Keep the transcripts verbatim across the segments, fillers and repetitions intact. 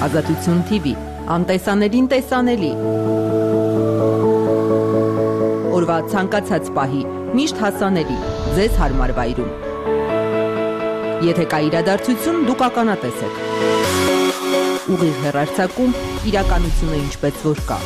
Ազատություն թի վի, անտեսանելին տեսանելի։ Օրվա ցանկացած պահի, միշտ հասանելի, ձեզ հարմար վայրում։ Եթե կա իրադարձություն, դուք ականատես եք։ Ուղիղ հեռարձակում, իրականությունը ինչպես որ կա։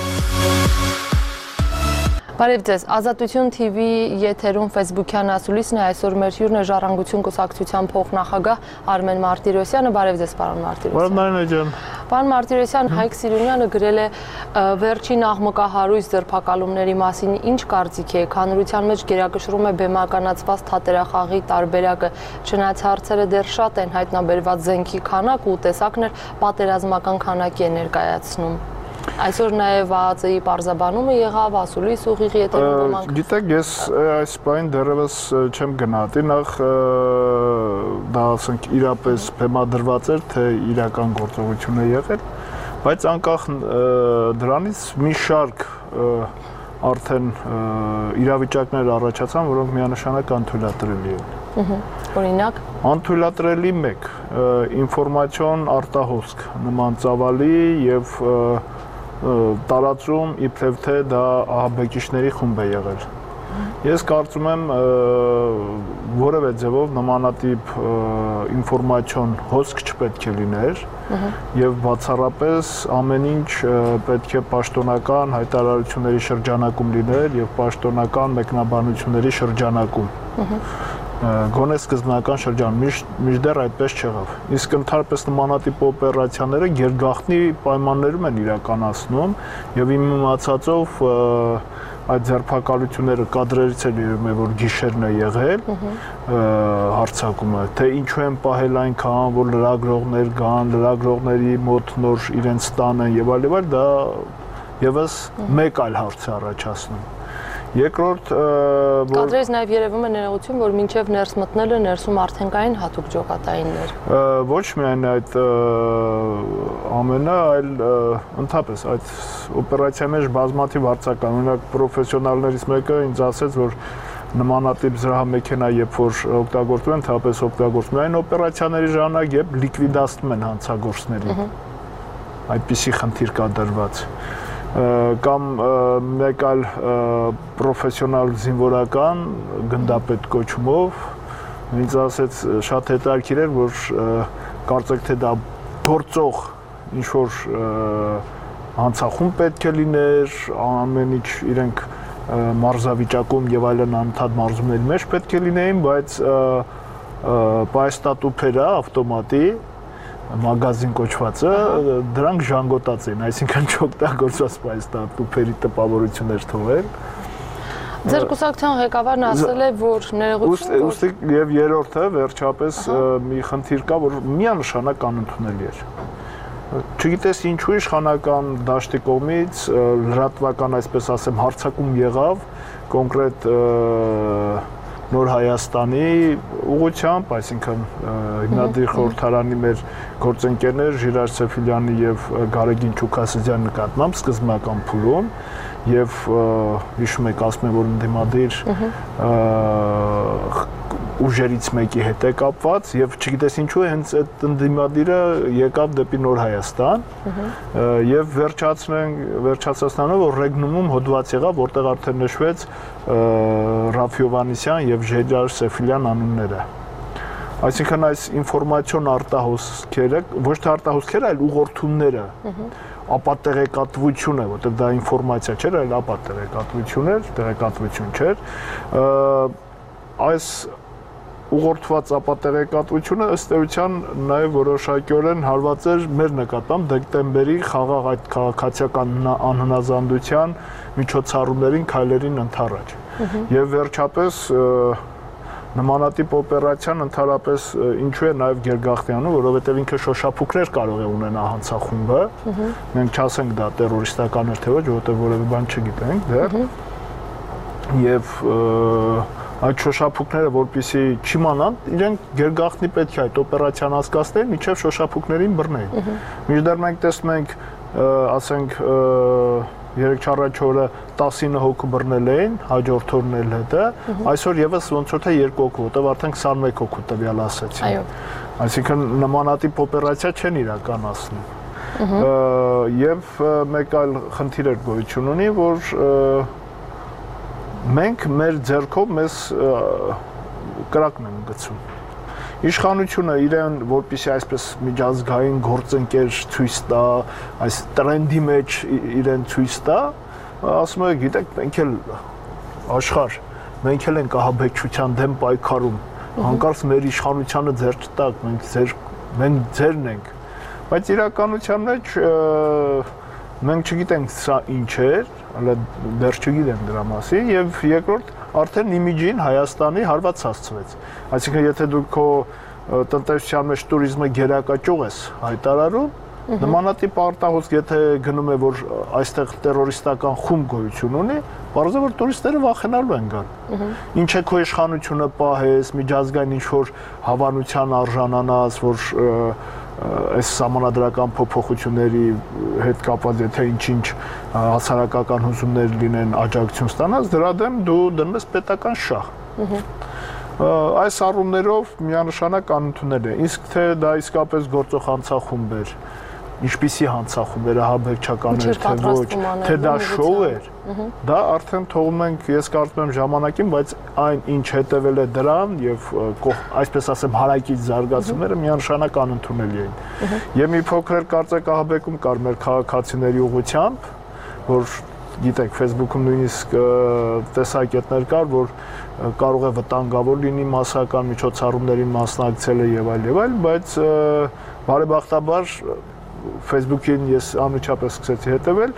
Բարև ձեզ, Ազատություն թի վի եթերում Facebook-յան ասուլիսն է, այսօր մեր հյուրն է Ժառանգություն կուսակցության փոխնախագահ Արմեն Մարտիրոսյանը, բարև ձեզ պարոն Մարտիրոսյան։ Բարև Նարինե ջան։ Պարոն Մարտիրոսյան, Հայկ Սիրունյանը գրել է վերջին աղմկահարույց ձերբակալումների մասին ինչ կարծիք եք, հանրության մեջ գերակշռում է բեմականացված թատերախաղի տարբերակը, չնայած հարցերը դեռ շատ են, հայտնաբերված զենքի քանակ ու տեսակներ պատերազմական քանակ է ներկայացնում։ Այսօր նաև ԱԱԾ-ի պարզաբանումը եղավ, ասուլիս ուղիղ եթերում ոմանք։ Գիտեք, ես այս բանին դեռևս չեմ գնահատի, նախ դա ասենք իրապես բեմադրված էր, թե իրական գործողություն է եղել, բայց անկախ դրանից մի շարք արդեն իրավիճակներ առաջացան, որոնք միանշանակ անթույլատրելի են։ Օրինակ Անթույլատրելի մեկ ինֆորմացիոն արտահոսք նման ծավալի եւ տարածում իբրև թե դա ահաբեկիչների խումբ է եղել։ Ես կարծում եմ որևէ ձևով նմանատիպ ինֆորմացիոն հոսք չպետք է լիներ եւ բացառապես ամեն ինչ պետք է պաշտոնական հայտարարությունների շրջանակում լիներ եւ պաշտոնական մեկնաբանությունների շրջանակում։ Գոնե սկզբնական շրջան միշտեռ այդպես չեղավ։ Իսկ ընդհանրապես նմանատիպ օպերացիաները գերգաղտնի պայմաններում են իրականացնում եւ իմ իմացածով այդ ձերբակալությունները կադրերից էլ երևում է որ գիշերն է եղել հարձակումը, թե ինչու են պահել այնքան, որ լրագրողներ գան, լրագրողների մոտ նոր իրենց տան են եւ այլ եւ այլ, դա եւս մեկ այլ հարց է առաջացնում։ Երկրորդ կադրերից նաև երևում է ներողություն, որ մինչև ներս մտնելը ներսում արդեն կային հատուկ ջոկատայիններ։ Ոչ միայն այդ ամենը, այլ ընդհանրապես այդ օպերացիայի մեջ բազմաթիվ հարցական, օրինակ պրոֆեսիոնալներից մեկը ինձ ասեց, որ նմանատիպ զրահամեքենա երբ որ օգտագործում են, թափես օգտագործում են այն օպերացիաների ժամանակ, երբ լիկվիդացնում են հանցագործներին։ Այդպիսի խնդիր կա դրված։ Կամ մեկ այլ պրոֆեսիոնալ զինվորական գնդապետ կոչումով ինձ ասեց շատ հետաքրքիր էր, որ կարծեք թե դա գործող ինչ-որ հանցախումբ պետք է լիներ, ամեն ինչ իրենք մարզավիճակում եւ այլն անընդհատ մարզումների մեջ պետք է լինեին, բայց պայստատուփերը ավտոմատի մագազին կոչվածը դրանք ժանգոտած էին, այսինքն չօգտագործված պայստատուփերի տպավորություններ թողել։ Ձեր կուսակցության ղեկավարն ասել է, որ ներողություն Ուստի եւ երրորդը վերջապես մի խնդիր կա, որ միանշանակ անընդունելի էր։ Չգիտես ինչու իշխանական դաշտի կողմից լրատվական, այսպես ասեմ, հարձակում եղավ կոնկրետ Նոր Հայաստանի ուղղությամբ, այսինքն հիմնադիր խորհրդարանի մեր գործընկերներ Ժիրայր Սեֆիլյանի եւ Գարեգին Չուքասիձյանի նկատմամբ սկզբնական փուլում եւ հիշում եք ասում են որ ընդդիմադիր ուժերից մեկի հետ է կապված եւ չգիտես ինչու է հենց այդ ընդդիմադիրը եկավ դեպի Նոր Հայաստան եւ վերջացնեն վերջացածնանով որ ռեգնումում հոդված եղավ որտեղ արդեն նշվեց Ռաֆի Հովհաննիսյան եւ Ժիրայր Սեֆիլյան անունները այսինքն այս ինֆորմացիոն արտահոսքերը ոչ թե արտահոսքերը այլ ուղղորդումները ապատեղեկատվությունը որտեղ դա ինֆորմացիա չէր այլ ապատեղեկատվություն էր տեղեկատվություն չէր այս ուղղորդված ապատեղեկատվությունը ըստ էության նաև որոշակիորեն հարված էր մեր նկատմամբ դեկտեմբերի խաղաղ այդ քաղաքացիական անհնազանդության միջոցառումներին քայլերին ընդառաջ եւ վերջապես նմանատիպ օպերացիան ընդհանրապես ինչու է նաև գերգաղթյանում, որովհետև ինքը շոշափուկներ կարող է ունենա հանցախումբը, մենք չասենք դա տերորիստական էր թե ոչ, որովհետև որևէ բան չգիտենք, դեռ։ Եվ այդ շոշափուկները, որպեսզի չիմանան, իրենք գերգաղթնի պետք է այդ օպերացիան հասկացնեն, մինչև շոշափուկներին բռնեին։ Մինչդեռ մենք տեսնում ենք, ասենք երեք չառաջ օրը տասինը հոգու բռնել էին, հաջորդ օրն էլ հետը, այսօր եւս ոնց որ թե երկու հոգու, որտեղ արդեն քսանմեկ հոգու տվյալ ասացին։ Այսինքն նմանատիպ օպերացիա չեն իրականացնում։ Եվ մեկ այլ խնդիր էր գոյություն ունի, որ մենք մեր ձեռքով մեզ կրակն են գցում։ Իշխանությունը իրեն որպեսզի այսպես միջազգային գործընկեր ցույց տա, այս տրենդի մեջ իրեն ցույց տա, ասում է, գիտեք, մենք էլ աշխարհ, մենք էլ ենք ահաբեկչության դեմ պայքարում, հանկարծ մեր իշխանությանը ձեռ չտաք, մենք ձեր մենք ձերն ենք, բայց իրականության մեջ մենք չգիտենք սա ինչ էր, հələ դեռ չգիտենք դրա մասին, եւ երկրորդ արդեն իմիջին Հայաստանի հարված հասցվեց։ Այսինքն եթե դու քո տնտեսության մեջ туриզմը գերակաճող ես հայտարարում, նմանատիպ արտահոսք եթե գնում է որ այստեղ terroristական խումբ գոյություն ունի, բարձր որ туриստները վախենալու են գալ։ Ինչ է քո իշխանությունը պահես, միջազգային ինչ որ հավանության արժանանաս, որ այս համանդրական փոփոխությունների հետ կապված եթե ինչ-ինչ հասարակական հուզումներ լինեն, աջակցություն ստանաս, դրա դեմ դու դնում ես պետական շահ։ Այս առումներով միանշանակ անընդունել է։ Իսկ թե դա իսկապես գործող հանցախումբ էր, ինչպիսի հանցախումբ էր, ահաբեկչական էր, թե ոչ, թե դա շոու էր, դա արդեն թողում ենք, ես կարծում եմ ժամանակին, բայց այն ինչ հետևել է դրան եւ այսպես ասեմ հարակից զարգացումները միանշանակ անընդունելի էին։ Եվ մի փոքր կարծեք ահաբեկում կար մեր քաղաքացիների ուղղությամբ, որ գիտեք Facebook-ում նույնիսկ տեսակետներ կար, որ կարող է վտանգավոր լինի մասսական միջոցառումներին մասնակցելը եւ այլ եւ այլ, բայց բարեբախտաբար Facebook-ին ես անմիջապես սկսեցի հետևել,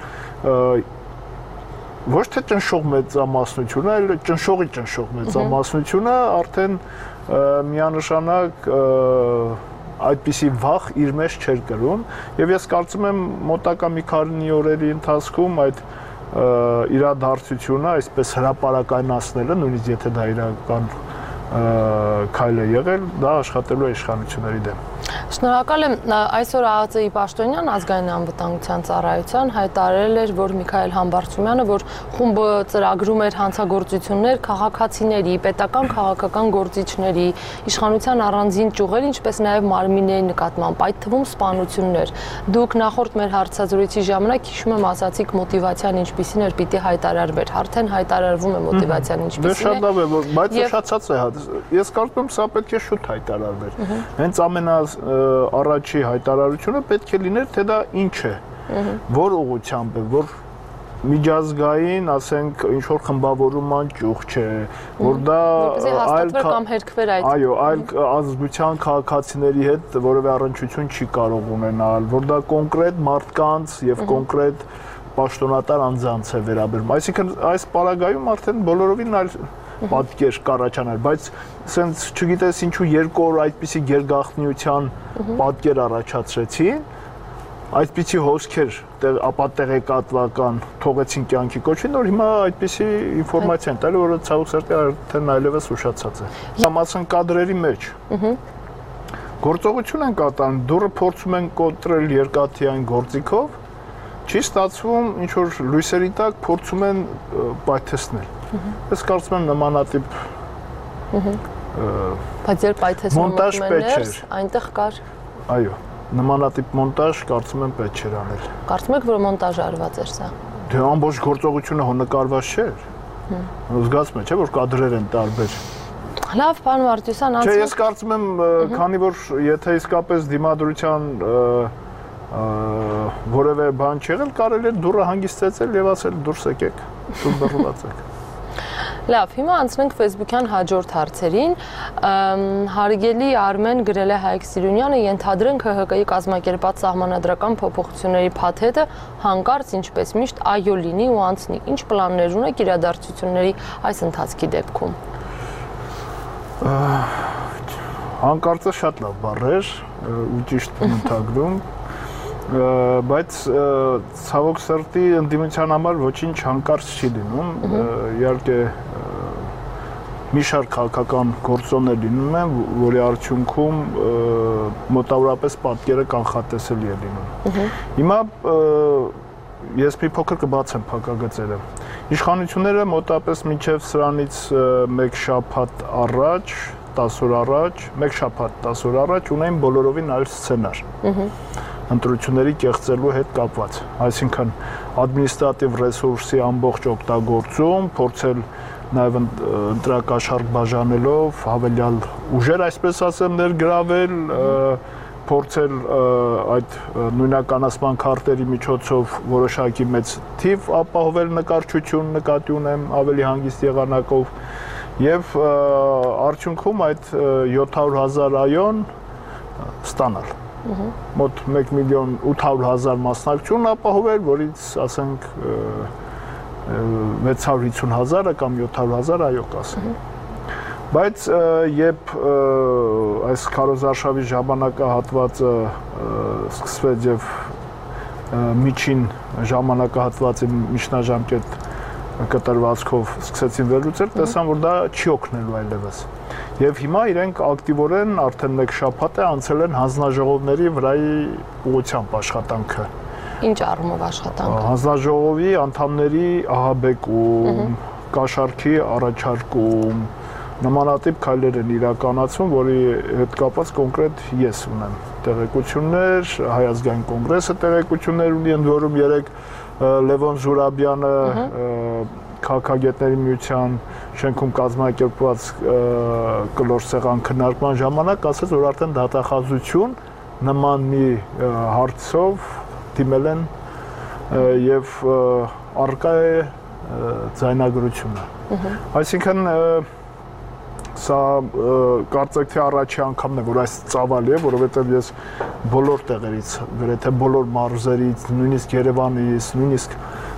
ոչ թե ճնշող մեծամասնությունը, այլ ճնշողի ճնշող մեծամասնությունը արդեն միանշանակ այդպիսի վախ իր մեջ չէր կրում եւ ես կարծում եմ մոտակա մի քանի օրերի ընթացքում այդ իրադարձությունը այսպես հրապարակայնացնելը, նույնիսկ եթե դա իրական քայլ է եղել, դա աշխատելու է իշխանությունների դեմ։ Շնորհակալ եմ, այսօր ԱԱԾ-ի պաշտոնյան ազգային անվտանգության ծառայության հայտարարել էր, որ Միքայել Համբարձումյանը, որ խումբը ծրագրում էր հանցագործություններ քաղաքացիների, պետական քաղաքական գործիչների, իշխանության առանձին ճյուղերի, ինչպես նաև մարմինների նկատմամբ, այդ թվում սպանություններ։ Դուք նախորդ մեր հարցազրույցի ժամանակ հիշում եմ ասացիք մոտիվացիան ինչպիսին էր պիտի հայտարարվեր, արդեն հայտարարվում է մոտիվացիան ինչպիսին է։ Դե շատ լավ է, բայց ուշացած է, ես կարծում եմ սա պետք է շուտ հայտարարվեր։ Հենց ամենա առաջի հայտարարությունը պետք է լիներ, թե դա ինչ է, որ ուղղությամբ է, որ միջազգային, ասենք, ինչ որ խմբավորման ճյուղ չէ, որ դա այլ կամ հերքվեր այդ։ Այո, այլ ազգության քաղաքացիների հետ որևէ առնչություն չի կարող ունենալ, որ դա կոնկրետ մարդկանց եւ կոնկրետ պաշտոնատար անձանց է վերաբերում։ Այսինքն այս պարագայում արդեն բոլորովին այլ պատկեր կառաջանալ, բայց սենց չգիտես ինչու երկու օր այդպիսի գերգաղտնիության պատկեր առաջացրեցին, այդպիսի հոսքեր ապատեղեկատվական թողեցին կյանքի կոչին, որ հիմա այդպիսի ինֆորմացիա են տալի, որը ցավոք սրտի արդեն այլևս ուշացած է։ Համացան կադրերի մեջ գործողություն են կատարում, դուրը փորձում են կոտրել երկաթյային գործիքով, չի ստացվում ինչ որ լույսերի տակ փորձում են պայթեցնել։ Ես կարծում եմ նմանատիպ բայց երբ պայթեցնում են, այնտեղ կար։ Այո, նմանատիպ մոնտաժ կարծում եմ պետք չէր անել։ Կարծում եք, որ մոնտաժը արված էր սա։ Դե ամբողջ գործողությունը հո նկարված չէր։ Զգացում եք, չէ՞ որ կադրեր են տարբեր։ Լավ, պարոն Մարտիրոսյան, անցնենք։ Չէ, ես կարծում եմ, քանի որ եթե իսկապես դիմադրության որևէ բան չեղել, կարելի է դուռը հանգստեցել եւ ասել դուրս եկեք, դուք բռնված եք։ Լավ, հիմա անցնենք Facebook-յան հաջորդ հարցերին։ Հարգելի Արմեն գրել է Հայկ Սիրունյանը, ենթադրենք ՀՀԿ-ի կազմակերպած սահմանադրական փոփոխությունների փաթեթը հանկարծ ինչպես միշտ այո լինի ու անցնի։ Ինչ պլաններ ունեք իրադարձությունների այս ընթացքի դեպքում։ Հանկարծը շատ լավ բառ էր ու ճիշտ ընդհանրում, բայց ցավոք սրտի ընդդիմության համար ոչինչ հանկարծ չի լինում, իհարկե մի շարք քաղաքական գործոններ լինում են, որի արդյունքում մոտավորապես պատկերը կանխատեսելի է լինում։ Հիմա ես մի փոքր կբացեմ փակագծերը։ Իշխանությունները մոտավորապես մինչև սրանից մեկ շաբաթ առաջ, տասը օր առաջ, մեկ շաբաթ տասը օր առաջ ունեն բոլորովին այլ սցենար։ ընտրությունների կեղծելու հետ կապված։ Այսինքն ադմինիստրատիվ ռեսուրսի ամբողջ օգտագործում, փորձել նաև ընտրակաշառք բաժանելով հավելյալ ուժեր, այսպես ասեմ, ներգրավել, փորձել այդ նույնականացման քարտերի միջոցով որոշակի մեծ թիվ ապահովել նկարչություն, նկատի ունեմ ավելի հանգիստ եղանակով եւ արդյունքում այդ յոթ հարյուր հազար այոն ստանալ։ Մոտ մեկ միլիոն ութ հարյուր հազար մասնակցություն ապահովել, որից ասենք վեց հարյուր հիսուն հազարը կամ յոթ հարյուր հազար այո կասեմ։ Բայց երբ այս քարոզարշավի ժամանակահատվածը սկսվեց եւ միջին ժամանակահատվածի միջնաժամկետ կտրվածքով սկսեցին վերլուծել, տեսան, որ դա չի օգնելու այլևս։ Եվ հիմա իրենք ակտիվորեն արդեն մեկ շաբաթ է անցել են հանձնաժողովների վրայի ուղղությամբ աշխատանքը։ Ինչ առումով աշխատանքը։ Հանձնաժողովի անդամների ահաբեկում, կաշառքի առաջարկում, նմանատիպ քայլեր են իրականացում, որի հետ կապված կոնկրետ ես ունեմ տեղեկություններ, Հայ ազգային կոնգրեսը տեղեկություններ ունի, ընդ որում երեք Լևոն Զուրաբյանը քաղաքագետների միության շենքում կազմակերպված կլոր սեղան քննարկման ժամանակ ասաց, որ արդեն դատախազություն նման մի հարցով դիմել են եւ առկա է ձայնագրությունը։ Այսինքն սա կարծեք թե առաջի անգամն է, որ այս ծավալի է, որովհետև ես բոլոր տեղերից, գրեթե բոլոր մարզերից, նույնիսկ Երևանից, նույնիսկ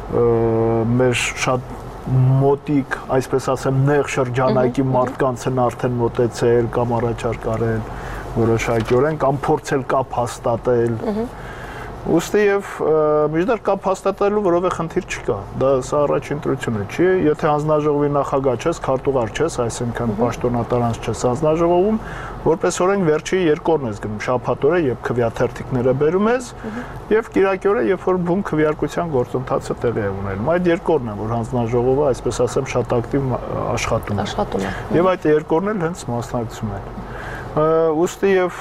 մեր շատ մոտիկ, այսպես ասեմ, նեղ շրջանակի մարդկանց են արդեն մոտեցել կամ առաջարկ արել որոշակիորեն կամ փորձել կապ հաստատել։ Ուստի եւ միջդեռ կապ հաստատելու որևէ խնդիր չկա։ Դա սա առաջին ընտրությունը չի, եթե հանձնաժողովի նախագահ չես, քարտուղար չես, այսինքն պաշտոնատարանց չես հանձնաժողովում, որպես օրենք վերջի երկու օրն ես գնում, շաբաթ օրը, երբ քվեաթերթիկները բերում ես, եւ կիրակի օրը, երբ որ բուն քվեարկության գործընթացը տեղի է ունենում։ Այդ երկու օրն է, որ հանձնաժողովը, այսպես ասեմ, շատ ակտիվ աշխատում է։ Աշխատում է։ Եվ այդ երկու օրն էլ հենց մասնակցում են։ Ուստի եւ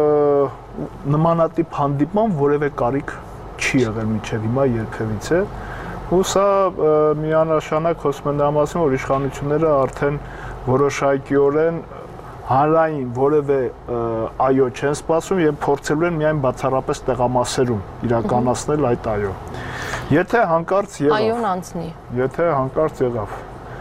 նմանատիպ հանդիպման որևէ կարիք չի եղել մինչև հիմա երբևիցե, ու սա միանշանակ խոսում են դրա մասին, որ իշխանությունները արդեն որոշակիորեն հանրային որևէ այո չեն սպասում եւ փորձելու են միայն բացառապես տեղամասերում իրականացնել այդ այո։ Եթե հանկարծ եղավ, այոն անցնի։ Եթե հանկարծ եղավ,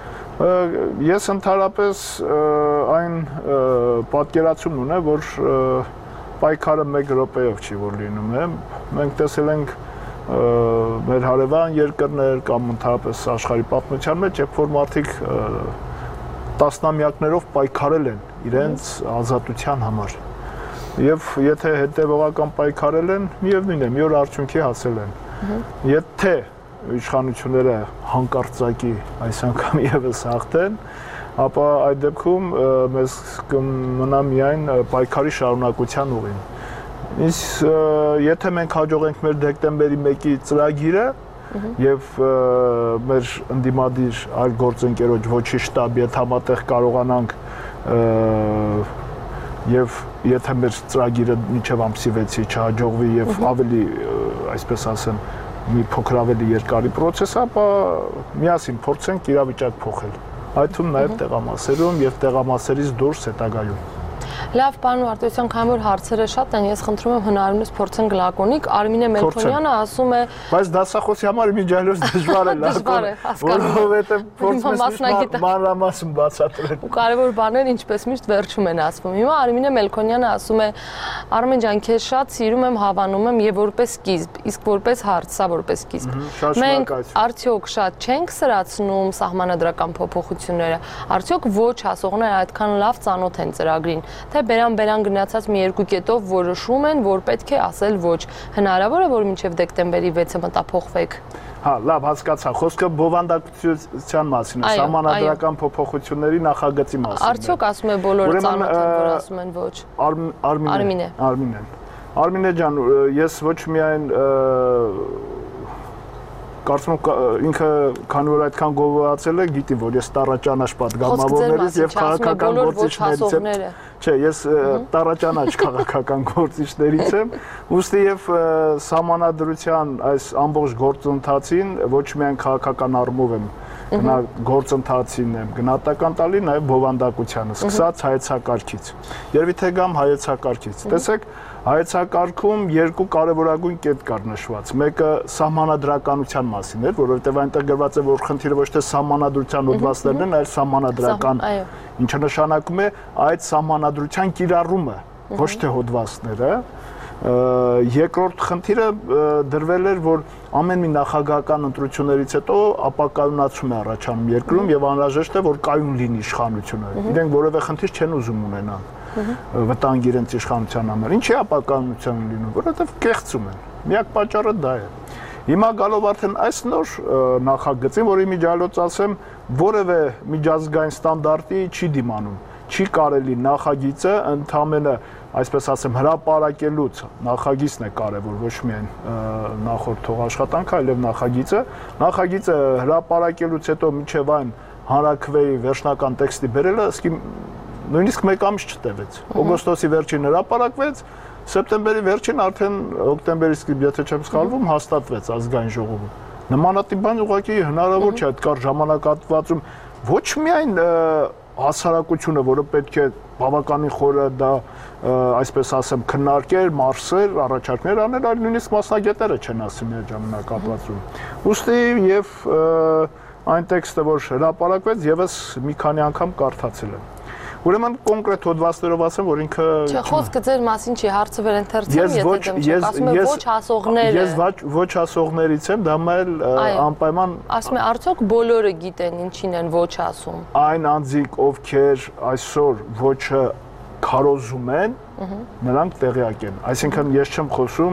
ես ընդհանրապես այն պատկերացումն ունեմ, որ պայքարը մեկ րոպեով չի որ լինում է։ Մենք տեսել ենք մեր հարևան երկրներ կամ ընդհանրապես աշխարհի պատմության մեջ, երբ որ մարդիկ տասնամյակներով պայքարել են իրենց ազատության համար։ Եվ եթե հետևողական պայքարել են, միևնույն է, մի օր արդյունքի հասել են։ Եթե իշխանությունները հանկարծակի այս անգամ եւս հաղթեն, ապա այդ դեպքում մեզ կմնա միայն պայքարի շարունակության ուղին։ Իսկ եթե մենք հաջողենք մեր դեկտեմբերի մեկի ծրագիրը եւ մեր ընդդիմադիր այլ գործընկերոջ ոչի շտաբ եթե համատեղ կարողանանք եւ եթե մեր ծրագիրը մինչեւ ամսի վեցի չհաջողվի եւ ավելի, այսպես ասեմ, մի փոքր ավելի երկարի process, ապա միասին փորձենք իրավիճակ փոխել։ Այդ թվում նաև տեղամասերում եւ տեղամասերից դուրս հետագայում։ Լավ, պարոն Մարտիրոսյան, քանի որ հարցերը շատ են, ես խնդրում եմ հնարավորինս փորձենք լակոնիկ։ Արմինե Մելքոնյանը ասում է, բայց դասախոսի համար իմիջիայլոց դժվար է լակոնիկ, որովհետեւ փորձում ես մանրամասն բացատրել։ Ու կարևոր բաներ ինչպես միշտ վերջում են ասվում։ Հիմա Արմինե Մելքոնյանը ասում է, Արմեն ջան, քեզ շատ սիրում եմ, հավանում եմ եւ որպես սկիզբ, իսկ որպես հարց, սա որպես սկիզբ։ Մենք արդյոք շատ չենք սրացնում սահմանադրական փոփոխությունները, արդյոք ոչ ասողները այդքան լավ ծանոթ են ծրագրին, թե բերան-բերան գնացած մի երկու կետով որոշում են, որ պետք է ասել ոչ։ Հնարավոր է, որ մինչև դեկտեմբերի վեցը մտափոխվեք։ Հա, լավ, հասկացա, խոսքը բովանդակության մասին է, սահմանադրական փոփոխությունների նախագծի մասին։ Արդյոք ասում է բոլորը ծանոթ են, որ ասում են ոչ։ Արմինե։ Արմինեն։ Արմինե ջան, ես ոչ միայն կարծում եմ ինքը քանի որ այդքան գովացել է, գիտի որ ես տառաճանաչ պատգամավորներից եւ քաղաքական գործիչներից եմ։ Չէ, ես տառաճանաչ քաղաքական գործիչներից եմ, ուստի եւ սահմանադրության այս ամբողջ գործընթացին ոչ միայն քաղաքական առումով եմ գնա գործընթացին եմ գնահատական տալի նաեւ բովանդակությանը, սկսած հայեցակարգից։ Երևի թե գամ հայեցակարգից։ Տեսեք, հայեցակարգում երկու կարևորագույն կետ կար նշված։ Մեկը սահմանադրականության մասին էր, որովհետև այնտեղ գրված է, որ խնդիրը ոչ թե սահմանադրության հոդվածներն են, այլ սահմանադրական, ինչը նշանակում է այդ սահմանադրության կիրառումը, ոչ թե հոդվածները։ Երկրորդ խնդիրը դրվել էր, որ ամեն մի նախագահական ընտրություններից հետո ապակայունացում է առաջանում երկրում եւ անհրաժեշտ է, որ կայուն լինի իշխանությունը։ Իրենք որևէ խնդիր չեն ուզում ունենալ վտանգ իրենց իշխանության համար։ Ինչի ապակայունություն լինում, որովհետեւ կեղծում են։ Միակ պատճառը դա է։ Հիմա գալով արդեն այս նոր նախագծին, որի միջալոց ասեմ, որևէ միջազգային ստանդարտի չի դիմանում, չի կարելի նախագիծը ընդհանրապես, այսպես ասեմ, հրապարակելուց նախագիծն է կարևոր, ոչ միայն նախորդ թողաշխատանքը, այլև նախագիծը, նախագիծը հրապարակելուց հետո մինչև այն հանրաքվեի վերջնական տեքստի բերելը, ասկի նույնիսկ մեկ ամիս չտևեց։ Օգոստոսի վերջին հրապարակվեց, սեպտեմբերի վերջին արդեն հոկտեմբերի սկիզբ, եթե չեմ սխալվում, հաստատվեց ազգային ժողովում։ Նմանատիպ բան ուղղակի հնարավոր չէ այդ կար ժամանակահատվածում ոչ միայն հասարակությունը, որը պետք է բավականին խորը դա, այսպես ասեմ, քննարկել, մարսել, առաջարկներ անել, այլ նույնիսկ մասնագետերը չեն ասում այդ ժամանակահատվածում։ Ուստի եւ այն տեքստը, որ հրապարակվեց, եւս մի քանի անգամ կարդացել եմ։ Ուրեմն կոնկրետ հոդվածներով ասեմ, որ ինքը Չէ, խոսքը ձեր մասին չի, հարցը վերընթերցեմ, եթե դեմ չեք, ասում եմ ոչ հասողները։ Ես ոչ հասողներից եմ, դա մայլ անպայման Ասում եմ, արդյոք բոլորը գիտեն ինչին են ոչ ասում։ Այն անձիկ, ովքեր այսօր ոչը քարոզում են, նրանք տեղյակ են։ Այսինքն ես չեմ խոսում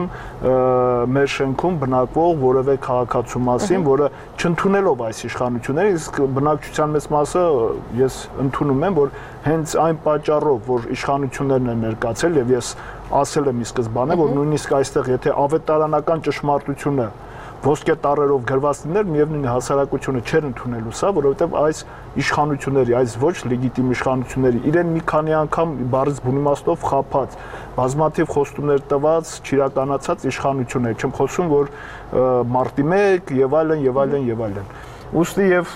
մեր շենքում բնակվող որևէ քաղաքացու մասին, որը չընդունելով այս իշխանությունները, իսկ բնակչության մեծ մասը ես ընդունում եմ, որ հենց այն պատճառով, որ իշխանություններն են ներկայացել եւ ես ասել եմ ի սկզբանե, որ նույնիսկ այստեղ եթե ավետարանական ճշմարտությունը ոսկե տառերով գրված լիներ, միևնույն հասարակությունը չէր ընդունելու սա, որովհետև այս իշխանությունների, այս ոչ լեգիտիմ իշխանությունների իրեն մի քանի անգամ բառից բուն իմաստով խափած, բազմաթիվ խոստումներ տված, չիրականացած իշխանություն է, չեմ խոսում, որ մարտի մեկ եւ այլն եւ այլն եւ այլն։ Ուստի եւ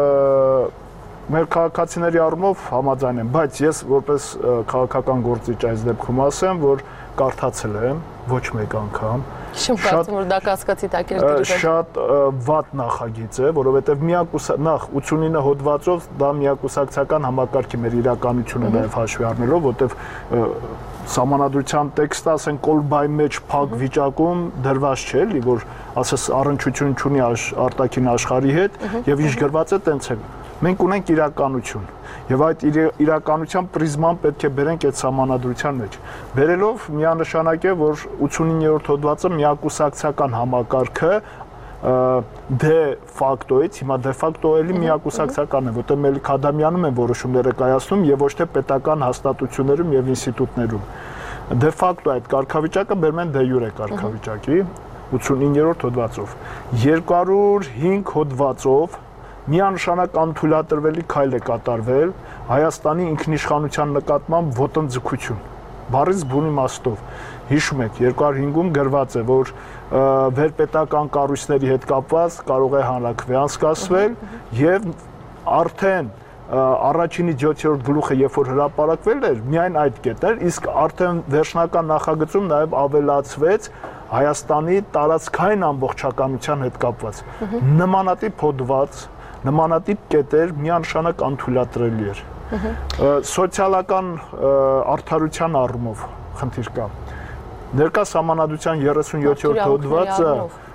մեր քաղաքացիների առումով համաձայն եմ, բայց ես որպես քաղաքական գործիչ այս դեպքում ասեմ, որ կարդացել եմ ոչ մեկ անգամ Շուտ կարծում որ դա կասկածի տակ էր դրվել։ Շատ վատ նախագիծ է, որովհետև միակուսակ նախ ութունինը հոդվածով դա միակուսակցական համակարգի մեր իրականությունը նաև հաշվի առնելով, որովհետև սահմանադրության տեքստը, ասենք, կոլբայի մեջ փակ վիճակում դրված չէ, էլի, որ ասես առնչություն չունի արտաքին աշխարհի հետ, եւ ինչ գրված է, տենց է։ Մենք ունենք իրականություն, եւ այդ իրականության պրիզման պետք է բերենք այդ սահմանադրության մեջ։ Բերելով միանշանակ է, որ ութունիններորդ հոդվածը միակուսակցական համակարգը դե ֆակտոից, հիմա դե ֆակտո էլի միակուսակցական է, որտեղ Մելիք Ադամյանում են որոշումները կայացնում եւ ոչ թե պետական հաստատություններում եւ ինստիտուտներում։ Դե ֆակտո այդ կարգավիճակը բերում են դե յուրե կարգավիճակի ութունիններորդ հոդվածով։ երկու հարյուր հինգ հոդվածով միանշանակ անթույլատրվելի քայլ է կատարվել Հայաստանի ինքնիշխանության նկատմամբ ոտնձգություն, բառից բուն իմաստով։ Հիշում եք, երկու հարյուր հինգում գրված է, որ վերպետական կառույցների հետ կապված կարող է հանրաքվե անցկացվել եւ արդեն առաջինից յոթերորդ գլուխը երբ որ հրապարակվել էր, միայն այդ կետն էր, իսկ արդեն վերջնական նախագծում նաեւ ավելացվեց Հայաստանի տարածքային ամբողջականության հետ կապված։ Նմանատիպ հոդված նմանատիպ կետեր միանշանակ անթույլատրելի էր։ Սոցիալական արդարության առումով խնդիր կա։ Ներկա սահմանադրության երեսունյոթերորդ հոդվածը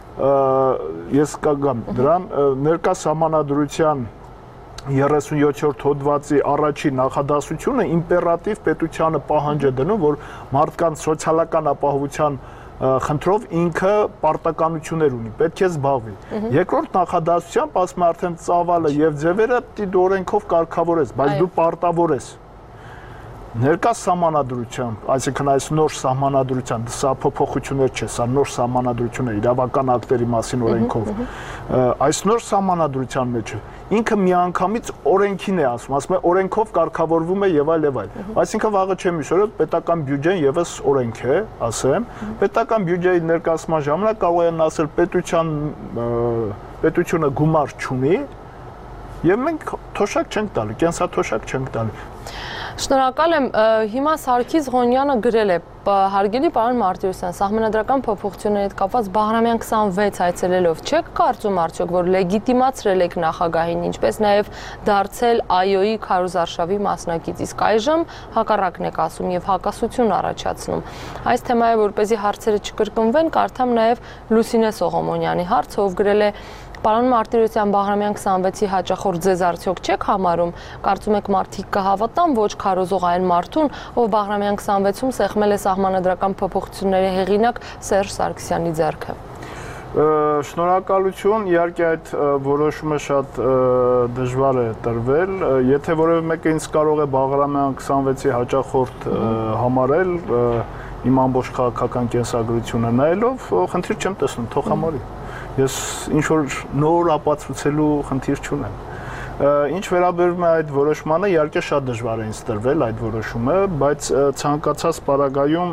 ես կգամ դրան, ներկա սահմանադրության երեսունյոթերորդ հոդվածի առաջին նախադասությունը իմպերատիվ պետությանը պահանջ է դնում, որ մարդկանց սոցիալական ապահովության խնդրով ինքը պարտականություններ ունի, պետք է զբաղվի։ Երկրորդ նախադասությամբ ասում է արդեն ծավալը եւ ձևերը պիտի դու օրենքով կարգավորես, բայց դու պարտավոր ես։ Ներկա սահմանադրությամբ, այսինքն այս նոր սահմանադրության, սա փոփոխություններ չէ, սա նոր սահմանադրություն է իրավական ակտերի մասին օրենքով։ Այս նոր սահմանադրության մեջ ինքը միանգամից օրենքին է ասում, ասում է օրենքով կարգավորվում է եւ այլ եւ այլ։ Այսինքն վաղը չեմ հիշում, պետական բյուջեն եւս օրենք է, ասեմ, պետական բյուջեի ներկայացման ժամանակ կարող են ասել պետության պետությունը գումար չունի եւ մենք թոշակ չենք տալի, կենսաթոշակ չենք տալի։ Շնորհակալ եմ, հիմա Սարգիս Ղոնյանը գրել է, հարգելի պարոն Մարտիրոսյան, սահմանադրական փոփոխությունների հետ կապված Բաղրամյան քսանվեց այցելելով չեք կարծում արդյոք, որ լեգիտիմացրել եք նախագահին, ինչպես նաև դարձել ԱՅՈ-ի քարոզարշավի մասնակից, իսկ այժմ հակառակն եք ասում եւ հակասություն առաջացնում։ Այս թեմայը որպեսզի հարցերը չկրկնվեն, կարդամ նաև Լուսինե Սողոմոնյանի հարցը, ով գրել է Պարոն Մարտիրոսյան, Բաղրամյան քսանվեցի հաճախորդ ձեզ արդյոք չեք համարում, կարծում եք մարդիկ կհավատան ոչ քարոզող այն մարդուն, ով Բաղրամյան քսանվեցում սեղմել է սահմանադրական փոփոխությունների հեղինակ Սերժ Սարգսյանի ձեռքը։ Շնորհակալություն, իհարկե այդ որոշումը շատ դժվար է տրվել, եթե որևէ մեկը ինձ կարող է Բաղրամյան քսանվեցի հաճախորդ համարել, իմ ամբողջ քաղաքական կենսագրությունը նայելով, խնդիր չեմ տեսնում, թող համարի։ Ես ինչ-որ նոր ապացուցելու խնդիր չունեմ։ Ինչ վերաբերում է այդ որոշմանը, իհարկե շատ դժվար է ինձ տրվել այդ որոշումը, բայց ցանկացած պարագայում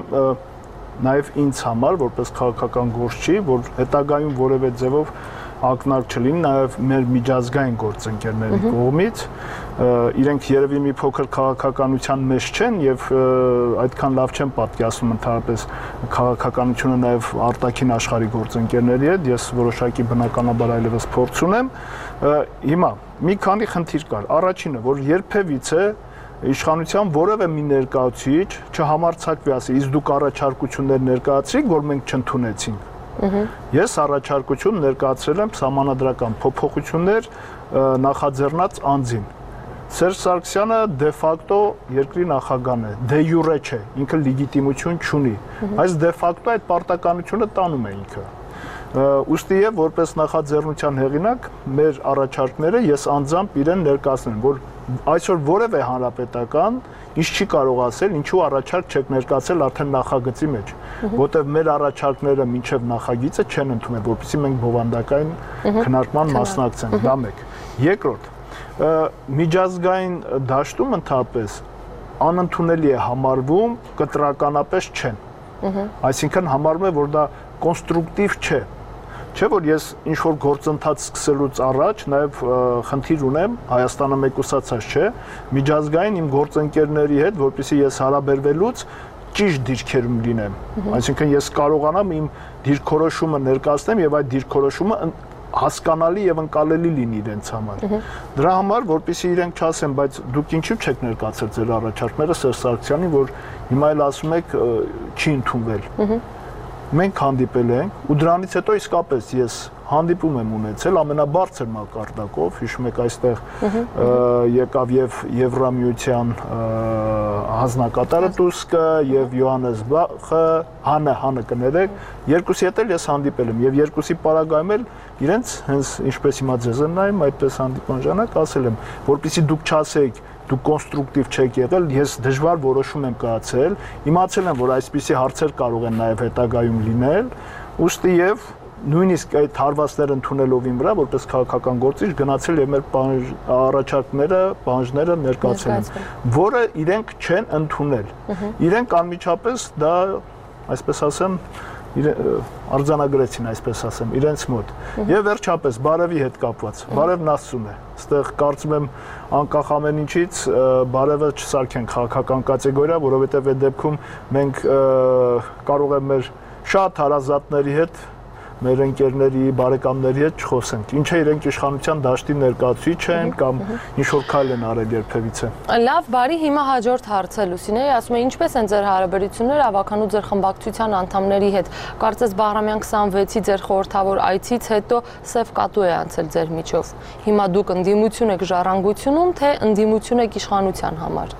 նաև ինձ համար, որպես քաղաքական գործչի, որ հետագայում որևէ ձևով ակնարկ չլինի նաև մեր միջազգային գործընկերների կողմից, իրենք երևի մի փոքր քաղաքականության մեջ չեն եւ այդքան լավ չեն պատկերացնում ընդհանրապես քաղաքականությունը նաև արտաքին աշխարհի գործընկերների հետ, ես որոշակի բնականաբար այլևս փորձ ունեմ։ Հիմա մի քանի խնդիր կար։ Առաջինը, որ երբևիցե իշխանության որևէ մի ներկայացուցիչ չհամարձակվի ասի, իսկ դուք առաջարկություններ ներկայացրիք, որ մենք չընդունեցինք։ Ես առաջարկություն ներկայացրել եմ սահմանադրական փոփոխություններ նախաձեռնած անձին։ Սերժ Սարգսյանը դե ֆակտո երկրի նախագահն է, դե յուրե չէ, ինքը լեգիտիմություն չունի, այս դե ֆակտո այդ պարտականությունը տանում է ինքը։ Ուստի եւ որպես նախաձեռնության հեղինակ մեր առաջարկները ես անձամբ իրեն ներկայացնեմ, որ այսօր որևէ հանրապետական ինչ չի կարող ասել, ինչու առաջարկ չեք ներկայացել արդեն նախագծի մեջ, որտեղ մեր առաջարկները մինչև նախագիծը չեն ընդունել, որպեսզի մենք բովանդակային քննարկման մասնակցենք, դա մեկ։ Երկրորդ, միջազգային դաշտում ընդհանրապես անընդունելի է համարվում, կտրականապես չեն։ Այսինքն համարվում է, որ դա կոնստրուկտիվ չէ։ Չէ՞ որ ես ինչ-որ գործընթաց սկսելուց առաջ նաև խնդիր ունեմ, Հայաստանը մեկուսացած չէ, միջազգային իմ գործընկերների հետ, որպեսզի ես հարաբերվելուց ճիշտ դիրքերում լինեմ։ Այսինքն ես կարողանամ իմ դիրքորոշումը ներկայացնեմ եւ այդ դիրքորոշումը հասկանալի եւ ընկալելի լինի իրենց համար։ Դրա համար, որպեսզի իրենք չասեն, բայց դուք ինչու չեք ներկայացրել ձեր առաջարկները Սերժ Սարգսյանին, որ հիմա էլ ասում եք չի ընդունվել։ Մենք հանդիպել ենք ու դրանից հետո իսկապես ես հանդիպում եմ ունեցել ամենաբարձր մակարդակով, հիշում եք այստեղ եկավ եւ Եվրամիության հանձնակատարը Տուսկը եւ Յոհաննես Բախը, Հանը, Հանը կներեք, երկուսի հետ էլ ես հանդիպել եմ եւ երկուսի պարագայում էլ իրենց հենց ինչպես հիմա ձեզ եմ նայում, այդպես հանդիպման ժամանակ ասել եմ, որպեսզի դուք չասեք դուք կոնստրուկտիվ չեք եղել, ես դժվար որոշում եմ կայացել, իմացել եմ, որ այսպիսի հարցեր կարող են նաև հետագայում լինել, ուստի եւ նույնիսկ այդ հարվածները ընդունելով իմ վրա, որպես քաղաքական գործիչ գնացել եւ մեր առաջարկները, պահանջները ներկայացել եմ, որը իրենք չեն ընդունել։ Իրենք անմիջապես դա, այսպես ասեմ, արձանագրեցին, այսպես ասեմ, իրենց մոտ։ Եվ վերջապես բարևի հետ կապված, բարևն Աստծուն է։ Այստեղ կարծում եմ անկախ ամեն ինչից բարևը չսարքենք քաղաքական կատեգորիա, որովհետև այդ դեպքում մենք կարող ենք մեր շատ հարազատների հետ, մեր ընկերների, բարեկամների հետ չխոսենք։ Ինչը իրենք իշխանության դաշտի ներկայացուցիչ են կամ ինչ-որ քայլ են արել երբևիցե։ Լավ, բարի, հիմա հաջորդ հարցը Լուսինեի, ասում է ինչպես են ձեր հարաբերությունները ավականու ձեր խմբակցության անդամների հետ։ Կարծես Բաղրամյան քսանվեցի ձեր խորհրդավոր այցից հետո սև կատու է անցել ձեր միջով։ Հիմա դուք ընդդիմություն եք ժառանգությունում, թե ընդդիմություն եք իշխանության համար։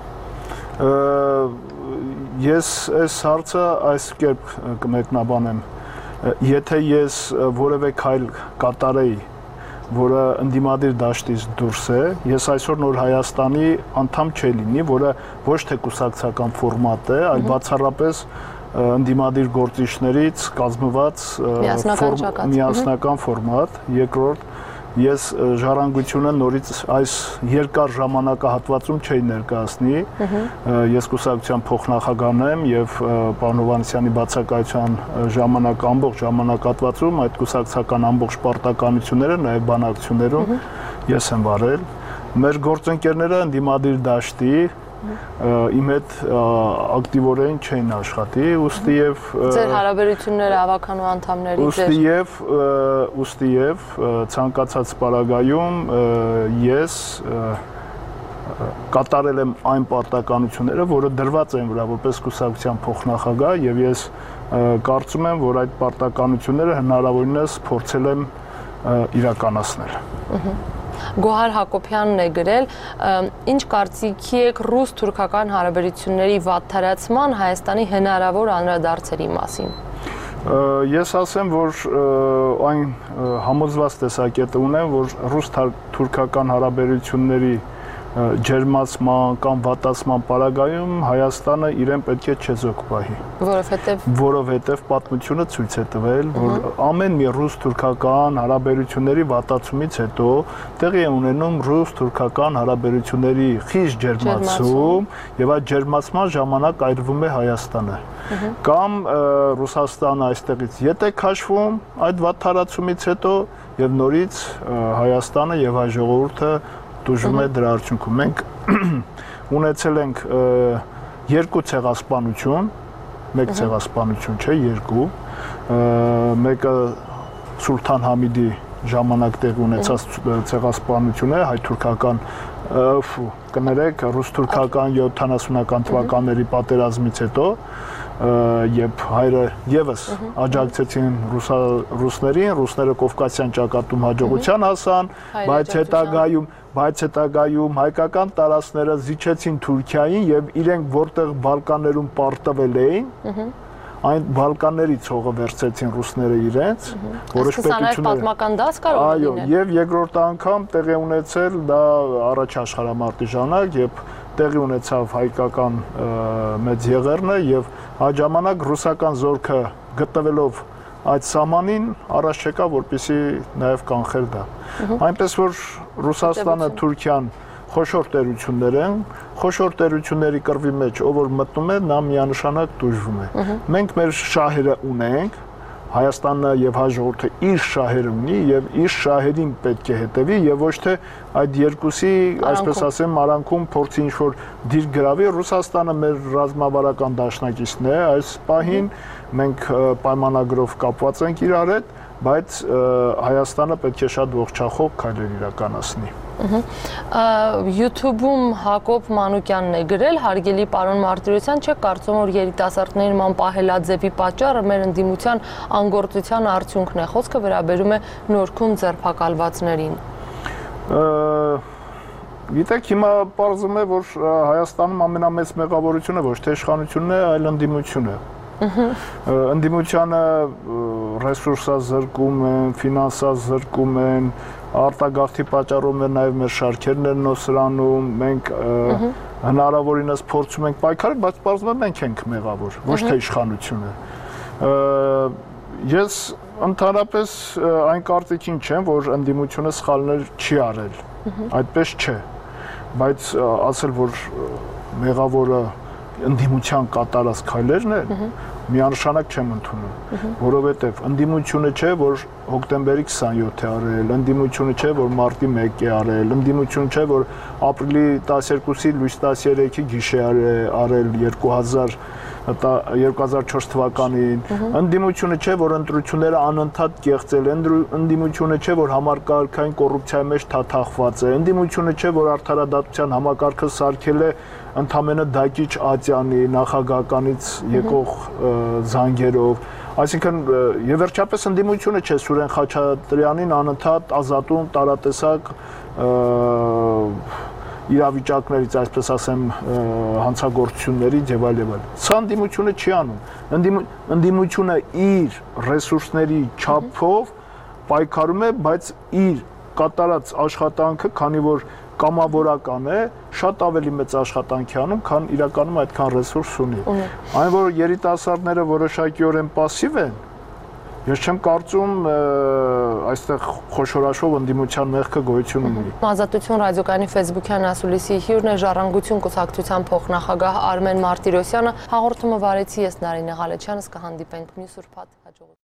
Ես այս հարցը այս կերպ կմեկնաբանեմ։ Եթե ես որևէ քայլ կատարեի որը ընդդիմադիր դաշտից դուրս է, ես այսօր Նոր Հայաստանի անդամ չի լինի, որը ոչ թե կուսակցական ֆորմատ է, այլ բացառապես ընդդիմադիր գործիչներից կազմված միասնական ֆորմատ, երկրորդ ես ժառանգությունը նորից այս երկար ժամանակահատվածում չի ներկայացնի, ես կուսակցության փոխնախագահն եմ եւ պարոն Հովհաննիսյանի բացակայության ժամանակ ամբողջ ժամանակահատվածում այդ կուսակցական ամբողջ պարտականությունները նաեւ բանակցություններում ես եմ վարել, մեր գործընկերները ընդդիմադիր դաշտի իմ հետ ակտիվորեն չեն աշխատի, ուստի եւ ձեր հարաբերությունները ավականու անդամների ուստի եւ ուստի եւ ցանկացած պարագայում ես կատարել եմ այն պարտականությունները, որը դրված են վրա որպես կուսակցության փոխնախագահ եւ ես կարծում եմ, որ այդ պարտականությունները հնարավորինս փորձել եմ իրականացնել։ Գոհար Հակոբյանն է գրել, ինչ կարծիքի եք ռուս-թուրքական հարաբերությունների վատթարացման Հայաստանի հնարավոր անդրադարձերի մասին։ Ես ասեմ, որ այն համոզված տեսակետը ունեմ, որ ռուս-թուրքական հարաբերությունների ջերմացման կամ վատացման պարագայում Հայաստանը իրեն պետք է չեզոք պահի։ Որովհետև որովհետև պատմությունը ցույց է տվել, որ ամեն մի ռուս-թուրքական հարաբերությունների վատացումից հետո տեղի է ունենում ռուս-թուրքական հարաբերությունների խիստ ջերմացում եւ այդ ջերմացման ժամանակ այրվում է Հայաստանը։ Կամ Ռուսաստանը այստեղից ետ է քաշվում այդ վատթարացումից հետո եւ նորից Հայաստանը եւ հայ ժողովուրդը դժում է դրա արդյունքում։ Մենք ունեցել ենք երկու ցեղասպանություն, մեկ ցեղասպանություն չէ, երկու, մեկը Սուլթան Համիդի ժամանակ տեղի ունեցած ցեղասպանություն է, հայ-թուրքական կներեք, ռուս-թուրքական յոթանասունական թվականների պատերազմից հետո, երբ հայրը եւս աջակցեցին ռուսներին, ռուսները Կովկասյան ճակատում հաջողության հասան, բայց հետագայում բայց հետագայում հայկական տարածքները զիջեցին Թուրքիային եւ իրենք որտեղ Բալկաններում պարտվել էին, այն Բալկանների ցողը վերցեցին ռուսները իրենց, որոշ պետությունները պատմական դաս կարող է լինել։ Այո, եւ երկրորդ անգամ տեղի ունեցել դա առաջ աշխարհամարտի ժամանակ, երբ տեղի ունեցավ հայկական մեծ եղեռնը եւ այդ ժամանակ ռուսական զորքը գտնվելով այդ սահմանին առաջ չեկա, որպեսզի նաեւ կանխեր դա։ Այնպես որ Ռուսաստանը, Թուրքիան խոշոր տերություններ են, խոշոր տերությունների կռվի մեջ ով որ մտնում է, նա միանշանակ դժվում է։ Մենք մեր շահերը ունենք, Հայաստանը եւ հայ ժողովուրդը իր շահերը ունի եւ իր շահերին պետք է հետևի եւ ոչ թե այդ երկուսի, այսպես ասեմ, արանքում փորձի ինչ-որ դիր գրավի։ Ռուսաստանը մեր ռազմավարական դաշնակիցն է, այս պահին մենք պայմանագրով կապված ենք իրար հետ, բայց Հայաստանը պետք է շատ ողջախոհ քայլեր իրականացնի։ YouTube-ում Հակոբ Մանուկյանն է գրել, հարգելի պարոն Մարտիրոսյան, չեք կարծում, որ երիտասարդների նման պահելաձևի պատճառը մեր ընդդիմության անգործության արդյունքն է։ Խոսքը վերաբերում է Նորքում ձերբակալվածներին։ Գիտեք, հիմա պարզվում է, որ Հայաստանում ամենամեծ մեղավորությունը ոչ թե իշխանությունն է, այլ ընդդիմությունը։ Ընդդիմությանը ռեսուրսա զրկում են, ֆինանսա զրկում են, արտագաղթի պատճառով նաև մեր շարքերն են նոսրանում, մենք հնարավորինս փորձում ենք պայքարել, բայց պարզվում է մենք ենք մեղավոր, ոչ թե իշխանությունը։ Ես ընդհանրապես այն կարծիքին չեմ, որ ընդդիմությունը սխալներ չի արել, այդպես չէ, բայց ասել, որ մեղավորը ընդդիմության կատարած քայլերն են, միանշանակ չեմ ընդունում, որովհետև ընդդիմությունը չէ, որ հոկտեմբերի քսանյոթ է արել, ընդդիմությունը չէ, որ մարտի մեկ է արել, ընդդիմությունը չէ, որ ապրիլի տասներկուսի լույս տասներեքի գիշեր է արել երկու հազար չորս թվականին, ընդդիմությունը չէ, որ ընտրությունները անընդհատ կեղծել են, ընդդիմությունը չէ, որ համակարգային կոռուպցիայի մեջ թաթախված է, ընդդիմությունը չէ, որ արդարադատության համակարգը սարքել է ընդամենը Դակիչ Ատյանի նախագահականից եկող զանգերով, այսինքն եւ վերջապես ընդդիմությունը չէ Սուրեն Խաչատրյանին անընդհատ ազատում տարատեսակ իրավիճակներից, այսպես ասեմ, հանցագործություններից եւ այլ եւ այլ։ Սա ընդդիմությունը չի անում։ Ընդդիմությունը իր ռեսուրսների չափով պայքարում է, բայց իր կատարած աշխատանքը, քանի որ կամավորական է, շատ ավելի մեծ աշխատանք է անում, քան իրականում այդքան ռեսուրս ունի։ Այն որ երիտասարդները որոշակիորեն пассив են, ես չեմ կարծում այստեղ խոշորաշով ընդդիմության մեղքը գոյություն ունի։ Ազատություն ռադիոկայանի Facebook-յան ասուլիսի հյուրն է Ժառանգություն կուսակցության փոխնախագահ Արմեն Մարտիրոսյանը։ Հաղորդումը վարեցի ես Նարինե Ղալեչյանս, կհանդիպենք մյուս ուրբաթ հաջողություն։